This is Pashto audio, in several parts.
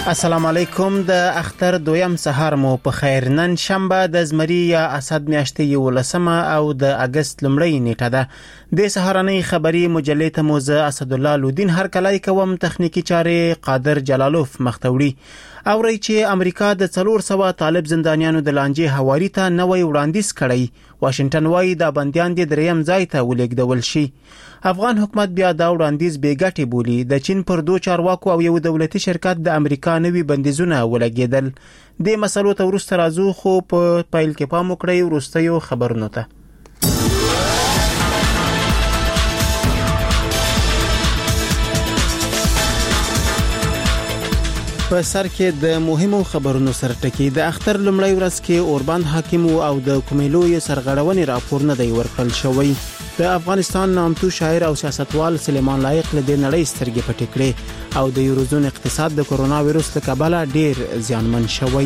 السلام علیکم. د اختر دویم سهار مو په خیر. نن شنبه د زمری یا اسد میاشتې 11 او د اگست لومړۍ نیټه ده. د سهارنۍ خبری مجلې ته مو زه اسد الله لودین هر کله کوم تخنیکی چارې قادر جلالوف مختوړي. اوري چې امریکا د 400 طالب زندانیانو د لانجې حوالی ته نوې وړاندیز کړی. واشنگټن وايي دا بنديان د دریم ځای ته ولېږدول شي. افغان حکومت بیا دا وړاندیز بیګټي بولی. د چین پر دوه چارواکو او یو دولتي شرکت د امریکا نوي بندیزونه ولګیدل. د مسلو ته ورسته راځو، خو په پایل کې پام وکړئ ورستیو خبرونو ته. په سر کې د مهمو خبرونو سره ټکی. د اختر لومړی ورځ کې اوربند حاکم او د کومېلوی سرغړونې راپور نه دی ورکړل شوی. د افغانستان نامتو شاعر او سیاستوال سلیمان لایق له دې نړۍ سترګې پټې کړې او د یوروزون اقتصاد د کرونا وایروس له کبله ډیر زیانمن شوی.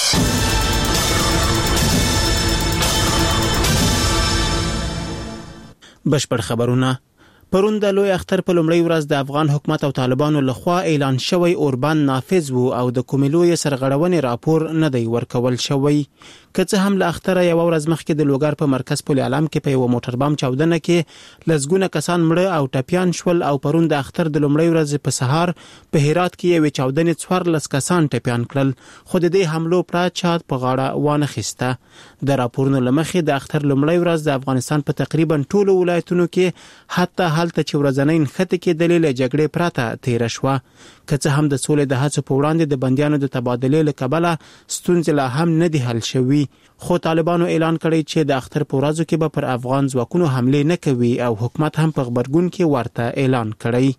بشپړ خبرونه. پرون د لوی اختر په لومړی ورځ د افغان حکومت او طالبانو لخوا اعلان شوی اوربند نافذ وو او د کومېلوی سرغړونې راپور نه دی ورکول شوی. که څه هم له اختره یو ورځ مخکې د لوګر په مرکز پل علم کې په یو موټر بم چاودنه کې لزګونه کسان مړه او ټپیان شول او پرون د اختر د لومړی ورځ په سهار په هرات کې یو چاودنې 14 کسان ټپیان کړل، خو د دې حملو پر چات په غاړه وانه خسته. د راپورونو لمخې د اختر لومړی ورځ د افغانستان په تقریبا ټولو ولایتونو کې حتی حالت چې ورځنۍ نښته کې دلیل جګړې پراته تیر شوه. که څه هم د سولې د هڅو په وړاندې د بنديانو د تبادلې له کبله ستونزې لا هم نه دي حل شوي، خو طالبانو اعلان کړی چې د اختر په ورځو کې به پر افغان ځواکونو حمله نه کوي او حکومت هم په خبرګون کې ورته اعلان کړی.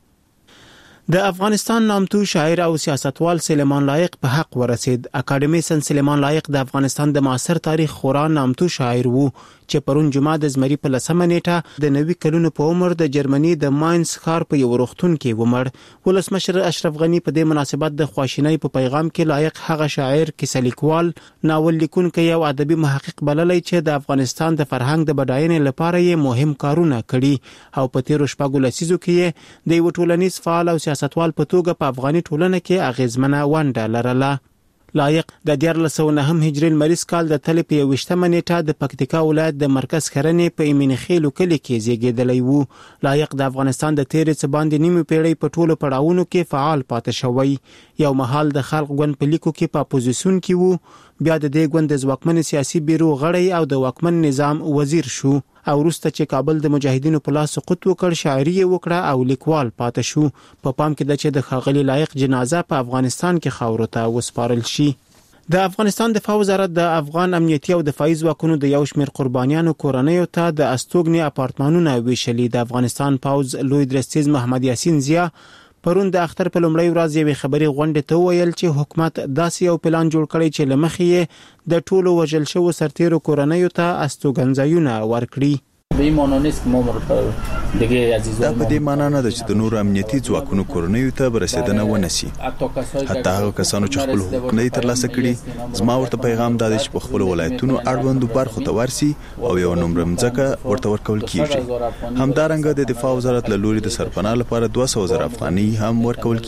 د افغانستان نامتو شاعر او سیاستوال سلیمان لایق په حق ورسید. اکاډمیسن سلیمان لایق د افغانستان د معاصر تاریخ خورا نامتو شاعر وو چې پرون جمعه د زمری په 10 نیټه د 90 کلونو په عمر د جرمني د ماینز ښار په یو روغتون کې ومړ. ولسمشر اشرف غنی په دې مناسبت د خواشینۍ په پیغام کې لایق هغه شاعر، کیسه لیکوال، ناول لیکونکی او ادبي محقق بللی چې د افغانستان د فرهنګ د بډاینې لپاره یې مهم کارونه کړي او په تیرو شپږو لسیزو کې د یو ټولنیز فعال او سیاستوال په توګه په افغاني ټولنه کې اغیزمنه ونډه لرله. لایق د 1409 هجري لمریز کال د تلې په 28 نیټه د پکتیکا ولایت د مرکز خرنې په ایمنخیلو کلی کې زیږیدلی وو. لایق د افغانستان د تیرې څه باندې نیمه پیړۍ په ټولو پړاوونو کې فعال پاتې شوی. یو مهال د خلق ګوند په لیکو کې په اپوزیسیون کې وو، بیا د دې ګوند د ځواکمن سیاسي بیرو غړی او د واکمن نظام وزیر شو او وروسته چې کابل د مجاهدینو په لاس سقوط وکړ شاعري وکړه او لیکوال پاتې شو. په پام کې ده چې د ښاغلي لایق جنازه په افغانستان کې خاورو ته وسپارل شي. د افغانستان دفاع وزارت د افغان امنیتي او دفاعي ځواکونو د یو شمېر قربانیانو کورنیو ته د استوګنې اپارتمانونه ویشلي. د افغانستان پوځ لوی درستیز محمد یاسین زیا پرون د اختر په لومړی ورځ یوې خبري غونډې ته ویل چې حکومت داسې یو پلان جوړ کړی چې لمخې د ټولو وژل شوو سرتیرو کورنیو ته استوګنځایونه ورکړي. به این معنا نیست که ما دیگه عزیزان دا په دې معنا نه ده چې د نور امنیتي ځواکونو کورنیو ته برسیدنه ونسی. حتی هغه کسانو چې خپل حقوق نه ترلاسه کړي، زما ورته پیغام دا دی چې په خپل ولایتونو اړوندو برخو ته ورسي او یو نمبر مځکه ورته ورکول کیږي. همدارنګه د دفاع وزارت له لوري د سرپناه لپاره 200,000 افغانۍ هم ورکول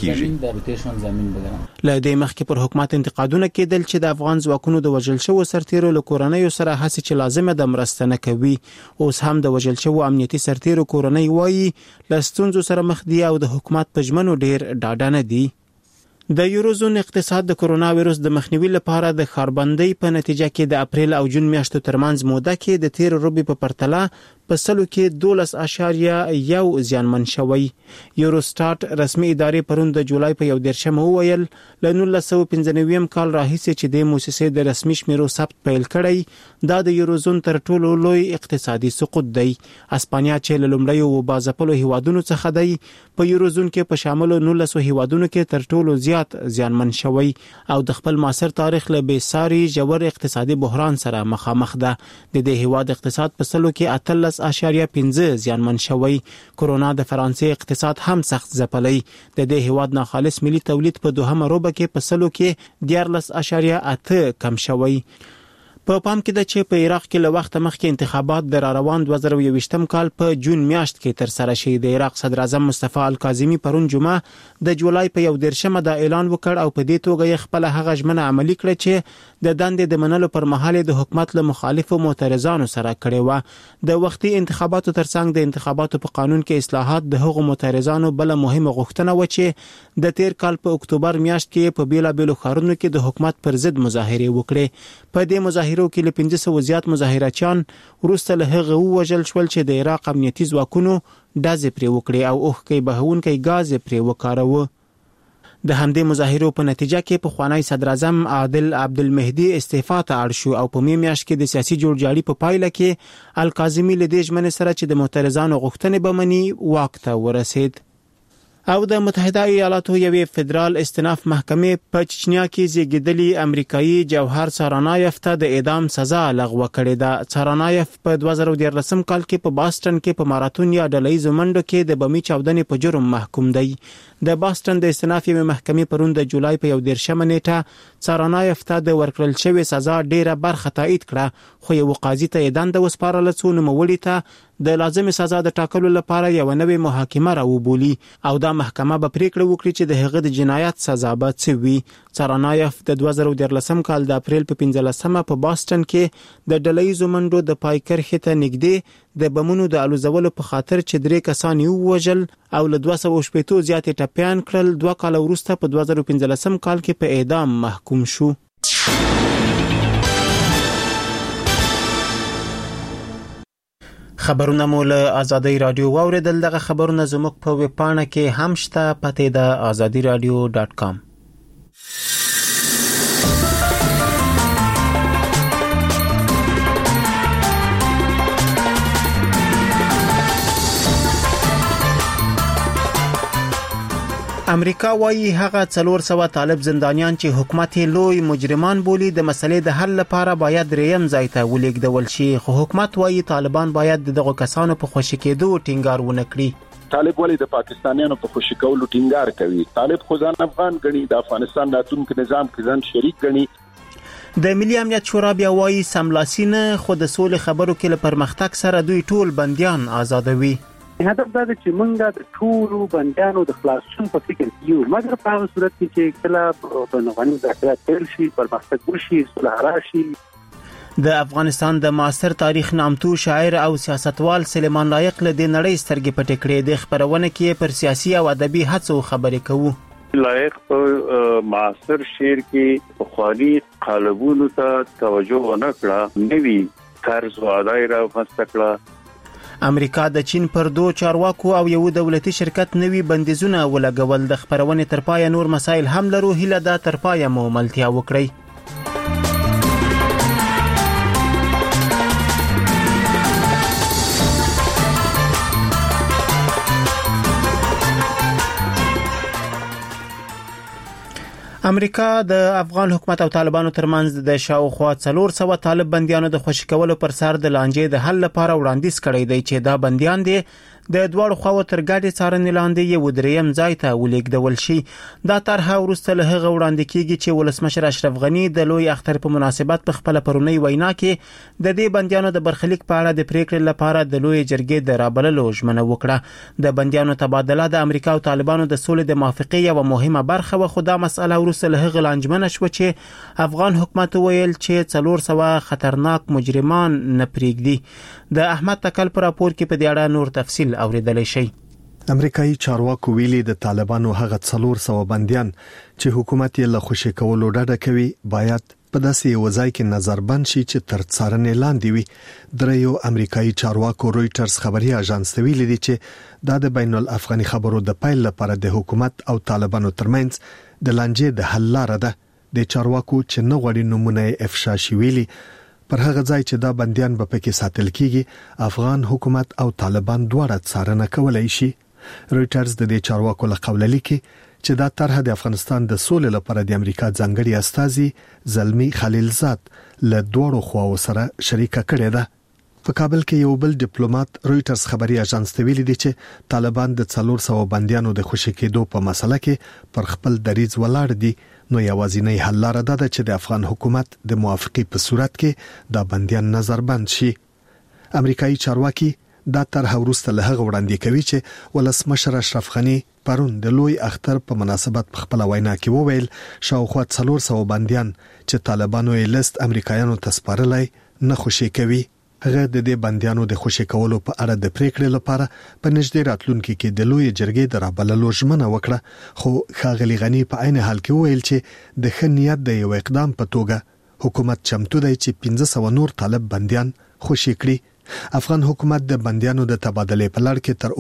کیږي. له دې مخکې پر حکومت انتقادونه کېدل چې د افغان ځواکونو د وژل شوو سرتیرو له کورنیو سره هڅې چې لازمه ده مرسته نه کوي. اوس هم د وژل شوو امنیتي سرتیرو کورنۍ وایي له ستونزو سره مخ دي او د حکومت په ژمنو ډیر ډاډه نه دي. د یوروزون اقتصاد د کرونا وایروس د مخنیوي لپاره د خاربندۍ په نتیجه کې د اپریل او جون میاشتو ترمنځ موده کې د تیر روبي په پرتله په سلو کې 12.1 زیانمن شوی. یوروسټاټ رسمي ادارې پرون د جولای په 1 وویل له 1995 کال راهیسې چې د موسسې د رسمي شمیرو ثبت پیل کړی، دا د یوروزون تر ټولو لوی اقتصادي سقوط دی. اسپانیا چې له لومړیو بازپلو هیوادونو څخه دی، په یوروزون کې په شامل 19 هیوادونو کې تر ټولو زیات زیانمن شوی او د خپل معاصر تاریخ له بېساري ژور اقتصادي بحران سره مخامخ ده. د دې هیواد اقتصاد په سلو کې 13.5 زیانمن شوی. کرونا د فرانسې اقتصاد هم سخت ځپلی. د دې هیواد ناخالص ملي تولید په دوهمه روبه کې په سلو کې 14.8 کم شوی. په پام کې ده چې په عراق کې له وخت مخکې انتخابات د روان 2021م کال په جون میاشت کې تر سره شي. د عراق صدر اعظم مصطفی الکاظمی پرون جمعه د جولای په 1 دا اعلان وکړ او په دې توګه یې خپل هغه ژمنه عملی کړه چې د دندې د منلو پر مهال د حکومت له مخالفو معترضانو سره کړې و. د وختي انتخاباتو ترڅنګ د انتخاباتو په قانون کې اصلاحات د هغو معترضانو بل مهمه غوښتنه و چې د تیر کال په اکتوبر میاشت کې په بیلابیلو ښارونو کې د حکومت پر ضد مظاهره وکړي. په دې مظاهرو کې له 500 زیات مظاهرچیان وروسته له هغه ووژل شول چې د عراق امنیتي ځواکونو ډزې پرې وکړې او اوښکې بهونکي غاز پرې وکاروه. د همدې مظاهرو په نتیجه کې پخوانی صدر اعظم عادل عبدالمهدي استعفا ته اړ شو او په میاشت کې د سیاسي جوړجاړي په پایله کې الکاظمی له دې ژمنې سره چې د معترضانو غوښتنې به مني واک ته ورسید. او د متحده ایالاتو یوې فدرال استناف محکمې په چچنیا کې زیږیدلي امریکایي جوهر سارانایف ته د اعدام سزا لغوه کړې ده. سارانایف په 2013 کال کې په باستن کې په ماراتون یا ډلهییزو منډو کې د بمي چاودنې په جرم محکوم دی. د باستن د استناف یوې محکمې پرون د جولای په 11 نیټه سارانایف ته د ورکړل شوې سزا ډیره برخه تایید کړه، خو یو قاضي ته یې دنده وسپارله څو نوموړي ته د لازمې سزا د ټاکلو لپاره یو نوې محاکمه راوبولي او دا محکمه به پریکړه وکړي چې د هغه د جنایت سزا به څه وي. سارانایف د 2013 کال د اپریل په 15 په باستن کې د ډلهییزو منډو د پای کرښې ته نږدې د بمونو د الوزولو په خاطر چې 3 کسان یې ووژل او له 280 زیاتې ټپیان کړل. 2 کال وروسته په 2015 کال کې په اعدام محکوم شو. خبرونه مو له آزادۍ رادیو واوریدل. دغه خبرونه زموږ په ویب پاڼه کې هم شته، پته ده azadiradio.com. امریکا وايي هغه 400 طالب زندانیان چې حکومت لوی مجرمان بولي د مسلې د حل لپاره باید دریم ځای ته ولېږدول شي، خو حکومت وايي طالبان باید دغه کسانو په خوشي کېدو ټینګار ونه کړي. طالب ولې د پاکستانیانو په خوشي کولو ټینګار کوي؟ طالب خو ځان افغان ګڼي، د افغانستان راتلونکي نظام کې ځان شریک ګڼي. د ملي امنیت شورا بیا وايي سملاسي نه، خو د سولې خبرو کې له پرمختګ سره دوی ټول بنديان آزادوي. هدف دا دی چې موږ د ټولو بندیانو د خلاصون په فکر کې یو، مګر په هغه صورت کې چې کله په نوغاني مذاکرات پیل شي، پرمختګ وشي، صلح راشي. د افغانستان د معاصر تاریخ نامتو شاعر او سیاستوال سلیمان لایق له دې نړۍ سترګې پټې کړې. د خبرونه کې پر سیاسي او ادبي هڅو خبرې کوو. لایق په معاصر شعر کې بخاري قالبونو ته توجه ونه کړه، نوی طرز او ادای را مستقله. امریکا د چین پر 2 چارواکو او یو دولتي شرکت نوي بندیزونه ولګول. د خبرونه تر پای نور مسایل هم لرو، هیله ده تر پای مو ملتیا وکړئ. امریکا د افغان حکومت او طالبانو ترمنځ د شاوخوا 400 طالب بنديانو د خوشی کولو پر سر د لانجې د حل لپاره وړاندیز کړی دی چې دا بنديان دي د دوړو خواو تر ګاډي څارنې لاندې یو دریم ځای ته ولېږدول شي. دا طرحه وروسته له هغه وړاندې کیږي چې ولسمشر اشرف غنی د لوی اختر په مناسبت په خپل پرونی وینا کې د دې بنديانو د برخلیک په اړه د پریکړې لپاره د لوی جرګې د رابللو ژمنه وکړه. د بنديانو تبادله د امریکا او طالبانو د سولې د موافقې یو مهمه برخه و، خو دا مسله وروسته له هغه لانجمنه شو چې افغان حکومت ویل چې 400 خطرناک مجرمان نه پریږدي. د احمد تکل پر راپور کې په دې اړه نور تفصیل اوریدلی شي. امریکایي چارواکو ویلي د طالبانو هغه 400 بنديان چې حکومت یې له خوشی کولو ډډه کوي باید په داسې یو ځای کې نظربند شي چې تر څارنې لاندې وي. دریو امریکایي چارواکو رويټرز خبري اژانس ته ویلي دي چې دا د بین الافغاني خبرو د پایل لپاره د حکومت او طالبانو ترمنځ د لانجې د حل لاره ده. د چارواکو چې نه غوړي نمونه افشا شي ویلي پر هغه ځای چې دا بنديان به پکې ساتل کیږي افغان حکومت او طالبان دواړه څارنه کولای شي. رويټرز د دې چارواکو له قوله لیکي چې دا طرحه د افغانستان د سولې لپاره د امریکا ځانګړي استازي زلمی خلیلزاد له دوړو خواو سره شریکه کړې ده. په کابل کې یو بل ډیپلوماټ رويټرز خبري اژانس ته ویلي دی چې طالبان د 400 بنديانو د خوشی کېدو په مسله کې پر خپل دریځ ولاړ دي، نو یوازینی حل لاره ده چې د افغان حکومت د موافقې په صورت کې دا بنديان نظربند شي. امریکایي چارواکي دا طرح وروسته له هغه وړاندې کوي چې ولسمشر اشرف غنی پرون د لوی اختر په مناسبت په خپل وینا کې وویل شاوخوا 400 بنديان چې طالبانو یې لیست امریکایانو ته سپارلای نه خوشی کوي. هغه د دې بنديانو د خوشی کولو په اړه د پریکړې لپاره په نږدې راتلونکي کې د لوی جرګې د رابللو ژمنه وکړه، خو ښاغلي غنی په عین حال کې وویل چې د ښه نیت د یو اقدام په توګه حکومت چمتو دی چې 1500 نور طالب بنديان خوشی کړي. افغان حکومت د بنديانو د تبادلې په لړ کې تر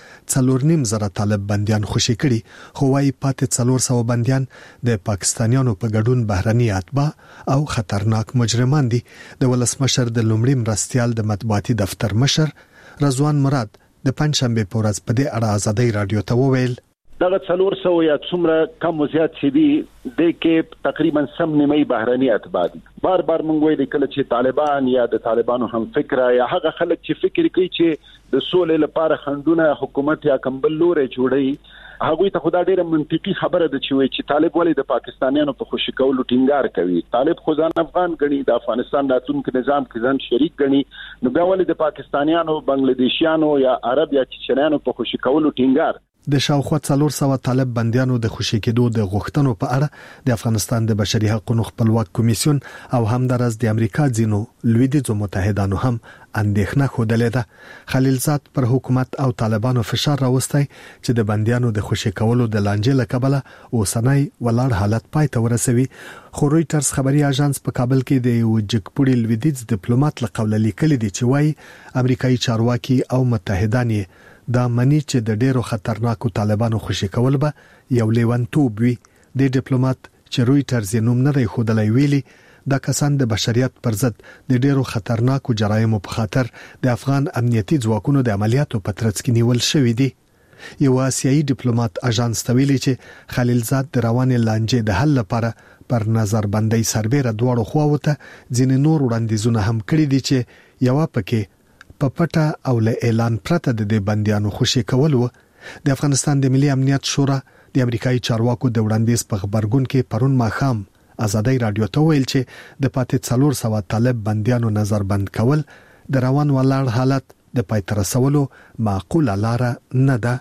اوسه 4.5 طالب بنديان خوشی کړي، خو وايي پاتې 400 بنديان د پاکستانیانو په ګډون بهرني اتباع او خطرناک مجرمان دي. د ولسمشر د لومړي مرستيال د مطبوعاتي دفتر مشر رضوان مراد د پنځشنبه په ورځ په دې اړه آزادۍ رادیو ته وویل دغه 400 یا څومره کم زیات شي دي د کې تقریبا سم نیمه بهراني اتباع دي. بار مونږ وایي کله چې طالبان یا د طالبانو هم فکر یا هغه خلک چې فکر کوي چې د سولې لپاره خندونه حکومت یا کمبل لوري جوړي، هغه ته خدای ډیره منطقي خبره ده چې وایي چې طالب ولې د پاکستانیانو په خوشی کولو ټینګار کوي. طالب خو ځان افغان غني، د افغانستان راتلونکي نظام کې ځان شریک غني، نو بیا ولې د پاکستانیانو، بنگلاديشیانو یا عرب یا چچنیانو په خوشی کولو ټینګار. د شاوخوا 400 طالب بنديانو د خوشی کېدو د غوښتنو په اړه د افغانستان د بشري حقوقو خپلواک کمیسیون او همدارس د امریکا ځینو لویدیځو متحدانو هم اندېښنه خوده ده. خلیلزاد پر حکومت او طالبانو فشار راوستي چې د بنديانو د خوشی کولو د لانجې لکبله اوسنۍ ولاړ حالت پای ته ورسوي. خو رويټرز خبري اژانس په کابل کې د یو جګپوړي لویدیځ ډیپلوماټ لقول لیکلي دي چې وايي امریکایي چارواکي او متحدان دا منی چې د ډیرو خطرناکو طالبانو خوشی کول به یو لیونتوب وي. د ډیپلوماټ چې رويټرز نوم نه دی خودلای ویلي دا کسان د بشریت پر ضد د ډیرو خطرناکو جرایمو په خاطر د افغان امنیتي ځواکونو د عملیاتو په ترڅ کې نیول شوی دي. یو آسیایي ډیپلوماټ اژانس ته ویلي چې خلیلزاد د روانې لانجې د حل لپاره پر نظربندۍ سربېره دواړو خواوو ته ځینې نور وړاندیزونه هم کړي دي چې یو پکې په پټه او له اعلان پرته د بنديانو خوشی کول و. د افغانستان د ملي امنیت شورا د امریکایي چارواکو د وړاندیز په خبرګون کې پرون ماښام آزادۍ رادیو ته ویل چې د پاتې 400 طالب بنديانو نظربند کول د روان ولاړ حالت د پای ته رسولو معقوله لاره نه ده.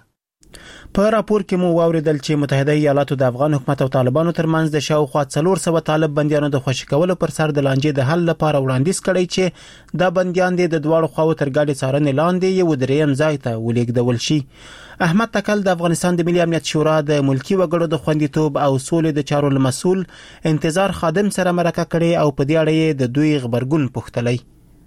په راپور کې مو واوریدل چې متحده ایالاتو د افغان حکومت او طالبانو ترمنځ د شاوخوا 400 طالب بنديانو د خوشی کولو پر سر د لانجې د حل لپاره وړاندیز کړی چې دا بنديان د دواړو خواو تر ګډې څارنې لاندې یو دریم ځای ته ولېږدول شي. احمد تکل د افغانستان د ملي امنیت شورا د ملکی وګړو د خوندیتوب او سولې د چارو مسؤل انتظار خادم سره مرکه کړي او په دې اړه د دوی خبرګون پوښتلی.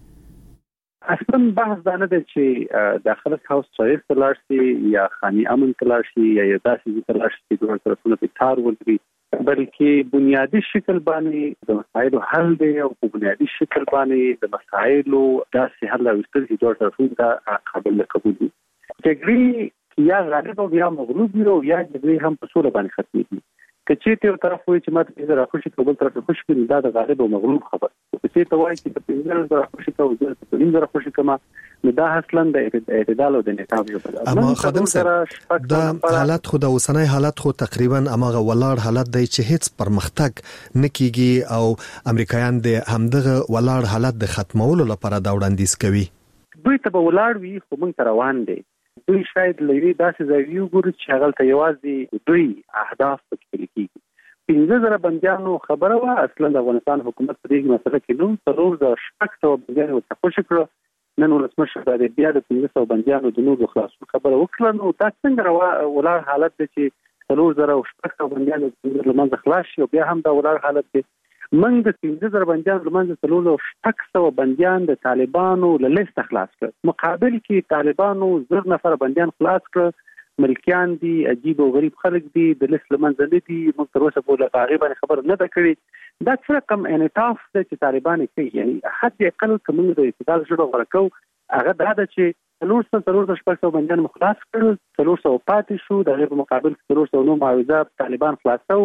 اصلا بحث دا نه دی چې داخله هاوس چاریر تلاشي یا خاني امن تلاشي یا داسې تلاشي چې دوه طرفونه په تار ولري، بلکې بنیادی شکل باندې د مسایلو حل دی او په بنیادی شکل باندې د مسایلو داسې حل راوستل چې دوه طرفونه ته قابل قبول دي. جګړې یا غالب او یا مغلوب وي او یا جګړې هم په سوله باندې ختمېږي. کچې ته طرف وایي چې ماته زه راخوشي کوم طرف خوشي کړي، دا د غالب او مغلوب خبر. کچې ته وایي چې په انځر زه راخوشي کوم زه په انځر راخوشي کوم، نو دا اصلا د اعتدال او د نظام یو بل. اما خادم سره دا حالت خو د اوسنۍ حالت خو تقریبا امغه ولاړ حالت دی چې هیڅ پرمختګ نکېږي او امریکایان د همدغه ولاړ حالت د ختمولو لپاره دا وړاندیز کوي. دوی ته ولاړ وي خو موږ ته روان دي. دوی شاید لوی داسې ځای وګوري چې هغه ته یوازې دوی اهداف پکې لیکي. 15,000 بنديانو خبره وا اصلا د افغانستان حکومت په دې مسله کې نو 3,600 بنديانو ته خوشی کړو. نن ولسمشر د بیا د 1500 بنديانو د نور خلاصو خبره وکړه. نو تاسو څنګه ولاړ حالت دی چې 3,600 بنديانو د منځ خلاص او بیا هم د ولاړ حالت دی. من د 15,000 بنديانو د منځ 3,600 بنديان د طالبانو له لیست خلاص کړ. مقابل کې طالبانو 1000 نفر بنديان خلاص کړ. ملکیان دي، عجیب او غریب خلک دي، د لیست لمنځه نه دي. موږ تر اوسه پورې تقریبا خبر نه ده کړې. دا څه رقم انعطاف دی چې طالبان کوي، یعنی حد اقل کوم د اعتدال جوړ ورکو هغه دا ده چې 3,600 بندیان خلاص کړل، 300 پاتې شو، د غیر مقابل 300 نو معاوضه طالبان خلاصو.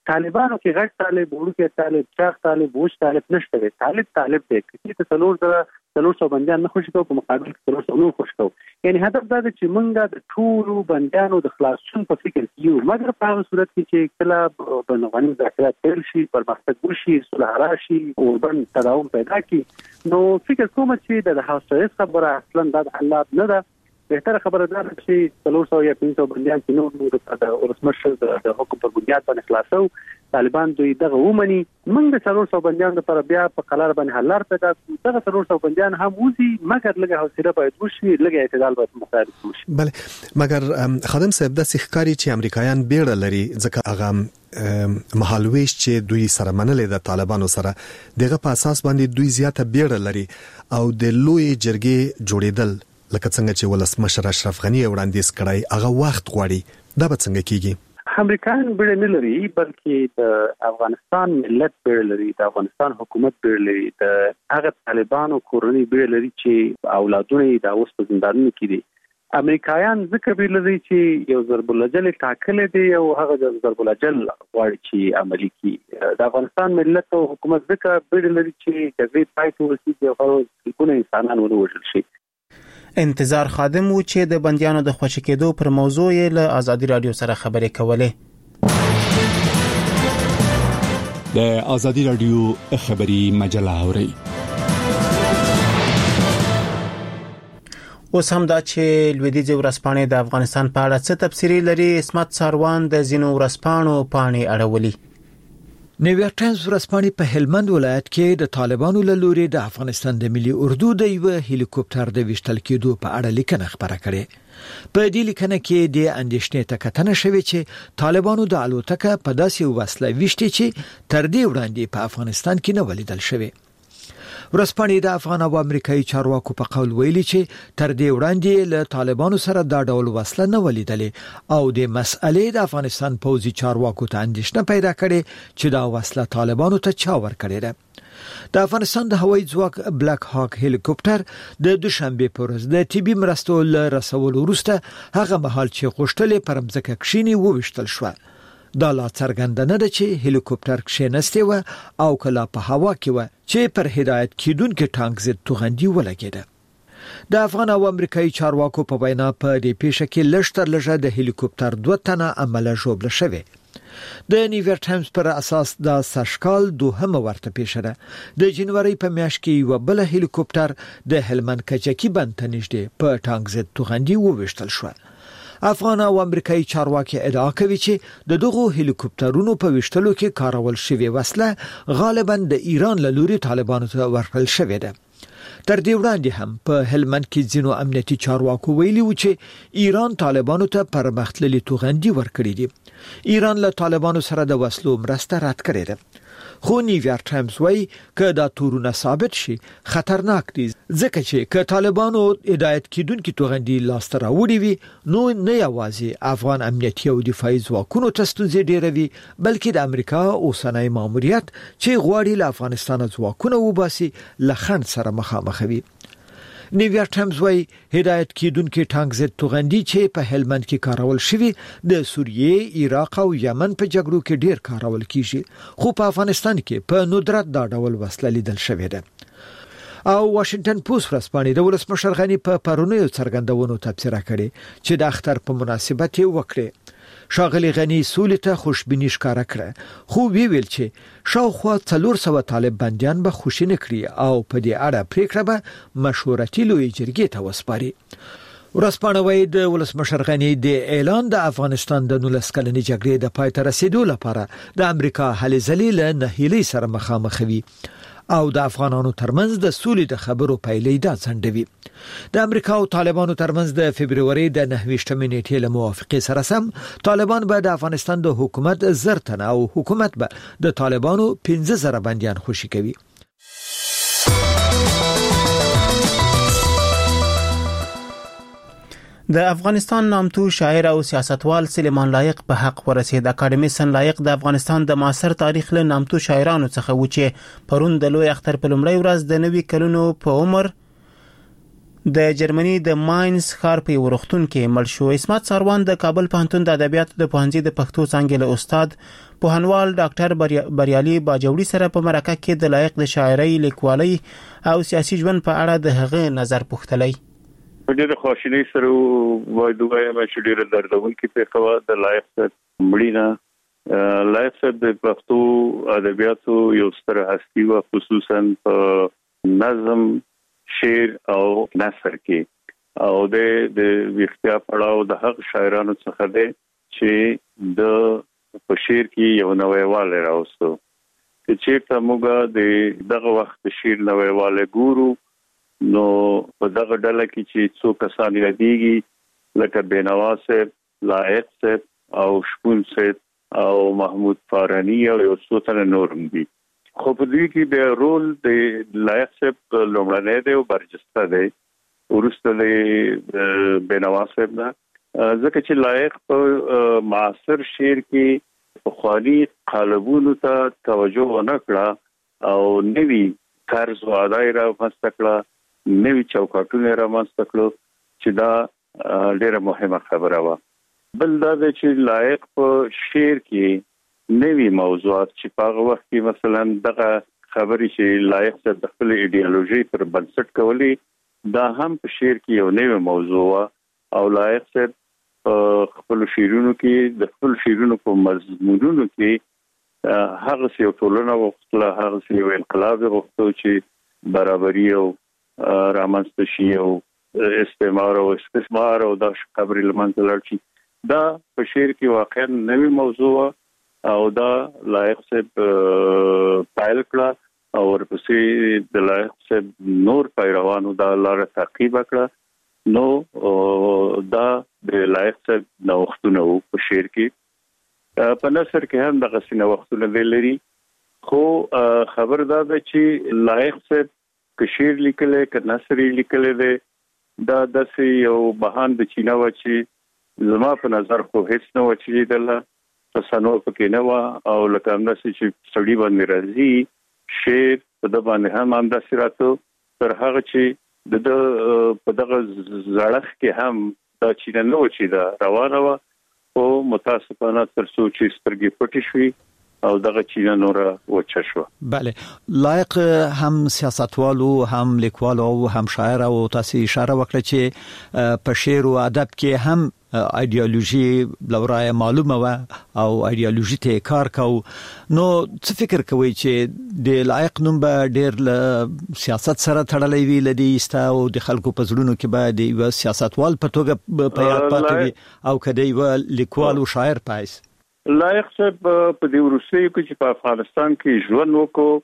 طالبانو کې غټ طالب، وړوکی طالب، چاغ طالب، وچ طالب نشته دی. طالب دی چې څلور سو بندیان نه خوشي کوو په مقابل کې 300 نور خوشي کوو. یعنی هدف دا دی چې موږ د ټولو بندیانو د خلاصون په فکر کې یو، مګر په هغه صورت کې چې کله بین افغاني مذاکرات پیل شي، پرمختګ وشي، صلح راشي او بل تداوم پیدا کړي، نو فکر کوم چې د هاوس خبره اصلا د حالات نه ده. بهتره خبره ده چې 300 یا 500 بندیان چې نور د ولسمشر د حکم پر بنیاد باندې خلاصو، طالبان دوی دغه ومني، موږ د 300 بندیان لپاره بیا په قرار باندې حل لار پیدا کړو. دغه 300 بندیان هم وځي، مګر لږه حوصله باید وشي، لږه اعتدال باید مخالف وشي. بله، مګر خادم صاحب د ښکاری چې امریکایان بیړه لري ځکه هغه مهالويش چې دوی سره منلې د طالبانو سره دغه په اساس باندې دوی زیاته بیړه لري او د لوی جرګې جوړیدل لکه څنګه چې ولسمشر اشرف غنی وړاندیز کړی هغه وخت غواړي. دا به څنګه کیږي؟ امریکایان بیړه نه لري، بلکې د افغانستان ملت بیړه لري، د افغانستان حکومت بیړه لري، د هغه طالبانو کورنۍ بیړه لري چې اولادونه یې د اوس په زندانونو کې دي. امریکایان ځکه بیړه لري چې یو ضرب الجل ټاکل دي او هغه د ضرب الجل غواړي چې عملي کړي. د افغانستان ملت او حکومت ځکه بیړه لري چې جګړې پای ته ورسیږي او ټول انسانان وژل شي. انتظار خادم و چې د بندیانو د خوشی کېدو پر موضوع یې له آزادي رادیو سره خبرې کولې. د آزادي رادیو خبري مجله اوري. اوس هم دا چې لویدیځ ورځپاڼې د افغانستان په اړه څه تفسیری لري. اسمت ساروان د زینو ورځپاڼو پاڼې اړولي. نیویارک ټایمز ورځپاڼې په هلمند ولایت کې د طالبانو له لوري د افغانستان د ملي اردو د یو هلیکوپټر د وشتل کېدو په اړه لیکنه خبره کړې. په دې لیکنه کې د اندېښنې تکتنه شوې چې طالبانو د الوتکه په داسې وسله وشتي چې تر دې وړاندې په افغانستان کې نه ولیدل شوې. ورځپاڼې د افغان او امریکایي چارواکو په قول ویلي چې تر دې وړاندې له طالبانو سره دا ډول وسله نه ولیدلې او د مسئلې د افغانستان پوځي چارواکو ته اندېښنه پیدا کړې چې دا وسله طالبانو ته چا ورکړې ده. د افغانستان د هوایي ځواک بلاک هاک هلیکوپټر د دوشنبه په ورځ د طبي مرستو له رسولو وروسته هغه مهال چې غوښتلې پر مځکه کښینی وویشتل شو. دا لا څرګنده نه ده چې هلیکوپټر کښینسته و او کله په هوا کې و چې پر هدایت کیدونکو ټانک ضد توغندي ولګیده. د افغان او امریکایي چارواکو په وینا په دې پیښه کې لږتر لږه د هلیکوپټر 2 تنه عمله ژوبل شوه. د نیویارک ټایمز پر اساس د سشکال دوهمه ورته پیښه ده. د جنوري په میاشت کې یو بل هلیکوپټر د هلمند کچکی بند ته نږدې په ټانک ضد توغندي وویشتل شو. افغان او امریکایي چارواکي ادعا کوي چې د دغو هلیکوپټرونو په وشتلو کې کارول شوی وسله غالبا د ایران له لوري طالبانو ته ورکړل شوې ده. تر دې وړاندې هم په هلمند کې ځینو امنیتي چارواکو ویلي و چې ایران طالبانو ته پرمختللي توغندي ورکړي دي. ایران له طالبانو سره د وسلو مرسته رد کړې ده. خو نیویارک ټایمز وايي که دا تورونه ثابت شي خطرناک دي ځکه چې که طالبانو هدایت کیدونکو توغندي لاسته راوړي وي نو نه یوازې افغان امنیتي او دفاعي ځواکونو ته ستونزې ډېروي بلکې د امریکا اوسنۍ ماموریت چې غواړي له افغانستان ځواکونه وباسي له خنډ سره مخامخ وي. نیویارک ټایمز وايي هدایت کیدونکو ټانک ضد توغندي چې په هلمند کې کارول شوی د سوریه، عراق او یمن په جګړو کې ډیر کارول کیږي خو په افغانستان کې په ندرت دا ډول وسله لیدل شوې ده. او واشنگټن پوسټ ورځپاڼې د ولسمشر غنی په پرونیو څرګندونو تبصره کړې چې د اختر په مناسبت یې وکړه. شاغلی غنی سولې ته خوشبیني ښکارا کړه خو ویل چې شاوخوا 400 طالب بندیان به خوشی نه کړي او په دې اړه پریکړه به مشورتي لوی جرګې ته وسپاري. ورځپاڼه وايي د ولسمشر غنی د اعلان د افغانستان د 19 کلنې جګړې د پای ته رسیدو لپاره د امریکا هلې ځلې له نهیلۍ سره مخامخ وي او د افغانانو ترمنځ د سولې د خبرو پیلې دا ځندوي. د امریکا او طالبانو ترمنځ د فبرवरी د 29 نیټې له موافقې سره سم طالبان به د افغانستان د حکومت زرتن او حکومت به د طالبانو 15000 بنديان خوشي کوي. د افغانستان نامتو شاعر او سیاستوال سلیمان لایق په حق ورسید. اکاډمیسن لایق د افغانستان د معاصر تاریخ له نامتو شاعرانو څخه و چې پرون د لوی اختر په لومړۍ ورځ د 90 کلونو په عمر د جرمني د ماینز ښار په ورختون کې مړ شو. اسمت ساروان د کابل پوهنتون د ادبیاتو د پوهنځي د پښتو څانګې له استاد پوهنوال ډاکټر بریالي باجوړي سره په مرکه کې د لایق د شاعرۍ، لیکوالۍ او سیاسي ژوند په اړه د هغه نظر پوښتلی. په ډېر خوشحالۍ سره وایي چې ډېر دردونکې پیښه وه د لایق صاحب مړینه. لایق صاحب د پښتو ادبیاتو یو ستر هستي وه، خصوصا په نظم، شعر او نثر کې، او د ویښتیا پړاو د هغه شاعرانو څخه دی چې د په شعر کې یو نویوالی راوستو. چې چېرته موږ د دغه وخت شعر نویوالی ګورو، نو په دغه ډله کې چې څو کسان یادېږي لکه بینوا صاحب، لایق صاحب او شپون صاحب او محمود فارانی او یو څو تنه نور هم دي. خو په دوی کې د رول د لایق صاحب لومړنی دی او برجسته دی، وروسته د بینوا صاحب نه، ځکه چې لایق په معاصر شعر کې پخواني قالبونو ته توجه ونه کړه او نوي طرز و ادای رامنځته کړه، نوي چوکاټونه رامنځته کړو، چې دا ډېره مهمه خبره وه. بل دا دی چې لایق په شعر کې نوی موضوعات چې په هغه وخت کې مثلا دغه خبرې چې لایق صاحب د خپل ایډیالوژي پر بنسټ کولې، دا هم په شعر کې یو نوی موضوع وه، او لایق صاحب په خپل شعرونو کې د خپل شعرونو په مضمونونو کې هغه یو ټولنه غوښتله، هغه یو انقلاب غوښتو چې برابري او رامنځته شي او استعمار او استثمار او دا خبرې له منځه لاړ شي. دا په شعر کې واقعا نوی موضوع وه او دا لایق صاحب پایل کړه او ورپسې د لایق صاحب نور پیروانو دا لاره تعقیب کړه. نو دا د لایق صاحب نوښتونه وو په شعر کې. په نثر کې هم دغه څه نوښتونه دی لري، خو خبر دا ده چې لایق صاحب که شعر لیکلی که نثر لیکلی دی، دا داسې یو بهان د چینه وه چې زما په نظر خو هیڅ نه وه چې لیدله، تصنع پکې نه وه، او لکه همداسې چې سړي باندې راځي شعر په ده باندې هم همداسې راته، تر هغه چې د په دغه زړښت کې هم دا چینه نه وه چې دا روانه وه، خو متاسفانه تر څو چې سترګې پټې شوي او دغه چینه نوره وچه شوه. بله، لایق هم سیاستوالو، هم لیکوالو، هم شاعر، او تاسو اشاره وکړه چې په شعر او ادب کې هم ایدئولوژي لورای معلومه و او ایدئولوژي ته کار کو. نو څه فکر کوي چې د لایق نوم به ډېر له سیاست سره تړلی وي، لدی استا او د خلکو په زړونو کې به د یو سیاستوال په توګه په یاد پاتې وي، او کله یو لیکوال او شاعر پایس؟ لایق صاحب په دې وروستیو کې چې په افغانستان کې ژوند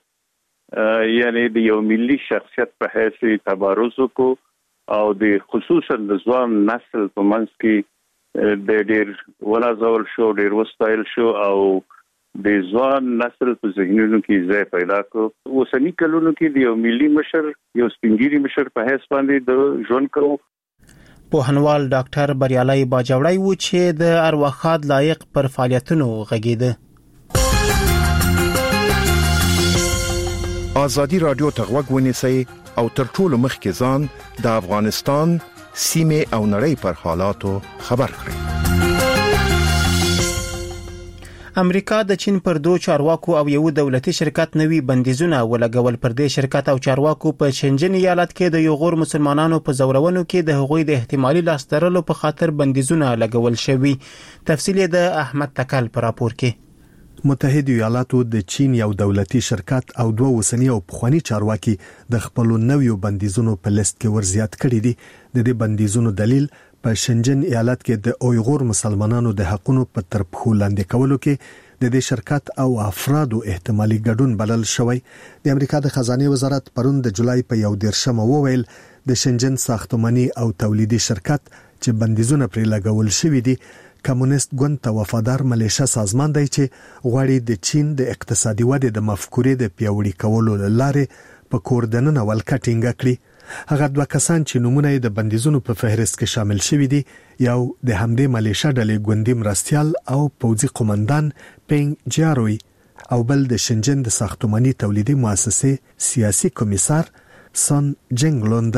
وکړو، یعنی د یو ملي شخصیت په حیث تبارز وکړو او د خصوصا د ځوان نسل په منځ کې د ډېر ونازول شو، ډېر وستایل شو، او د ځوان نسل په ذهنونو کې ځای پیدا کړو. اوسني کلونو کې د یو ملي مشر، یو سپینګیري مشر په حیث باندې د ژوند کوو. پوهنوال ډاکټر بریالي باجوړی و چې د ارواښاد لایق پر فعالیتونو غږیده. آزادی رادیو ته غوږ ونیسئ او تر ټولو مخکې ځان د افغانستان، سیمه او نړۍ پر حالاتو خبر کړئ. امریکا د چین پر دوه چارواکو او یو دولتي شرکت نوي بندیزونه ولګول. پر دې شرکت او چارواکو په شنجن ایالت کې د یو غور مسلمانانو په زورونو کې د هغوی د احتمالي لاس درلو په خاطر بندیزونه لګول شوي. تفصیل د احمد تکل پر راپور کې. متحده ایالاتو د چین یو دولتي شرکت او دوه وسنی او پخوانی چارواکي د خپل نویو بندیزونو په لیست کې ورزیات کړي دي. د دې بندیزونو دلیل په شنجن ایالت کې د اویغور مسلمانانو د حقونو په ترپخو لاندې کولو کې د دې شرکت او افرادو احتمالي ګډون بلل شوی. د امریکا د خزانه وزارت پرون د جولای په 1 وویل د شنجن ساختماني او تولیدي شرکت چې بندیزونه پر لګول شوی دي کمونیست ګوند ته وفادار ملیشه سازمان دی چې غواړي د چین د اقتصادي ودې د مفکورې د پیاوړي کولو لپاره په کوردننه ولکټینګ کړي. هغه دوه کسان چې نمونه د بندیزونو په فهرست کې شامل شوي دي، یو د همدې ملیشه ډلې ګوندي مرستيال او پوځي قومندان پینګ جاروي او بل د شنجن د ساختماني تولیدي مؤسسې سیاسي کمیسار سن جنګلون دی.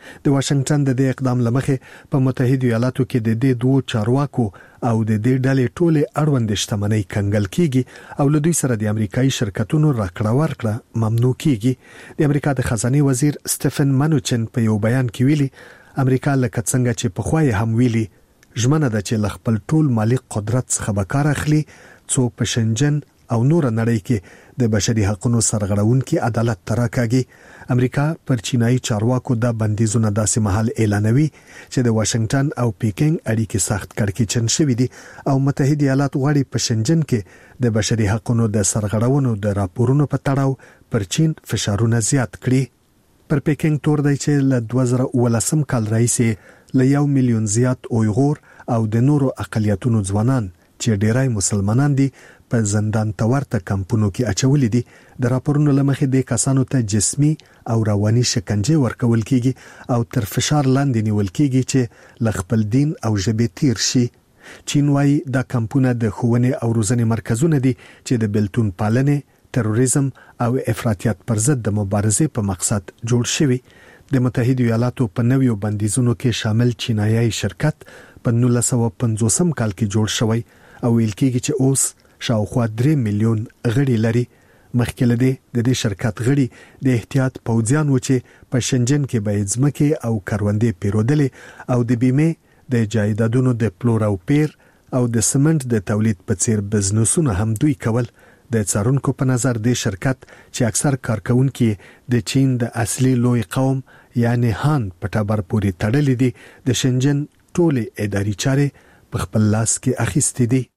د واشنگټن د دې اقدام لمخې په متحده ایالاتو کې د دې دوه چارواکو او د دې ډلې ټوله اړوند شتمنۍ کنګل کیږي او له دوی سره د امریکایي شرکتونو راکړه ورکړه ممنوع کیږي. د امریکا د خزانه وزیر سټيفن منوچن په یو بیان کې ویلي امریکا لکه څنګه چې په خوای هم ویلي ژمنه ده چې خپل ټول مالی قدرت څخه به کار اخلي څو په شنجن او نور نړۍ کې د بشري حقوقو سرغړونکي عدالت تراکاږي. امریکا پر چینایي چارواکو د بندیزونو داسې محل اعلانوي چې د واشنگټن او پیکینګ اړیکې سخت کړکېچن شوې دي او متحده ایالات غواړي په شنجن کې د بشري حقوقو د سرغړونو د راپورونو په تړاو پر چین فشارونه زیات کړي. پر پیکینګ تور دی چې له 2018 کال راهیسې له 1 میلیون زیات اویغور او د نورو اقلیتونو ځوانان چې ډیرای مسلمانان دي په زندان تورته کمپونو کې اچولې دي. د راپورونو لمخې د کسانو ته جسمي او رواني شکنجه ورکول کیږي او تر فشار لاندې نیول کیږي چې ل خپل دین او ژبه تیر شي. چین وايي دا کمپونه د ښوونې او روزنې مرکزونه دي چې د بلتون پالنې، تروریزم او افراطیت پر ضد د مبارزې په مقصد جوړ شوی. د متحده ایالاتو په نویو بندیزونو کې شامل چینایي شرکت په 1950 کال کې جوړ شوی او ویل کېږي چې اوس شاوخوا 3 میلیون غړي لري. مخکې له دې شرکت غړي د احتیاط پوځیان و چې په شنجن کې به ځمکې او کروندې پیرودلې او د بیمه د جایدادونو د پلور او پیر او د سمنټ د تولید په څیر بزنسونه هم دوی کول. د څارونکو په نظر د شرکت چې اکثر کارکونکي د چین د اصلي لوی قوم یعنی هان په ټبر پوری تړلې دي د شنجن ټوله اداري چارې په خپل لاس کې اخیستې دي.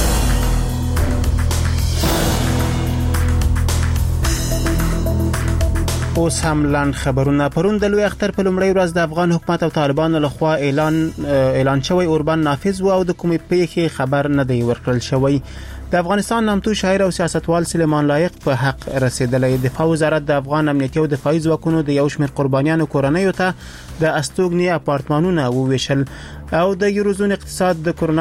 اوس هم لاند خبرونه. پرون د لوی اختر په لومړۍ ورځ د افغان حکومت او طالبانو لخوا اعلان شوی اوربان نافذ و او د کومې پیښې خبر نه دی ورکړل شوی. د افغانستان نامتو شاعر او سیاستوال سلیمان لایق په حق رسیدلې. دفاع وزارت د افغان امنیتي او دفاعي ځواکونو د یو شمېر قربانیانو کورنیو ته د استوګنې اپارتمانونه وویشل او د یوروزون اقتصاد د کرونا